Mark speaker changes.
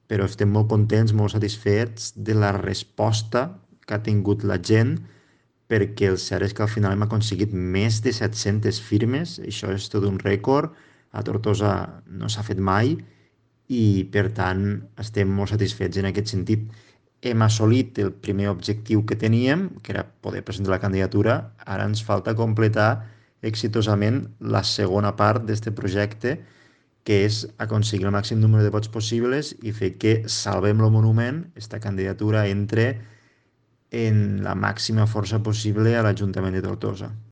Speaker 1: però estem molt contents, molt satisfets de la resposta que ha tingut la gent, perquè el cert és que al final hem aconseguit més de 700 firmes, això és tot un rècord, a Tortosa no s'ha fet mai, i per tant estem molt satisfets en aquest sentit. Hem assolit el primer objectiu que teníem, que era poder presentar la candidatura, ara ens falta completar exitosament la segona part d'aquest projecte, que és aconseguir el màxim número de vots possibles i fer que Salvem el Monument, aquesta candidatura, entre en la màxima força possible a l'Ajuntament de Tortosa.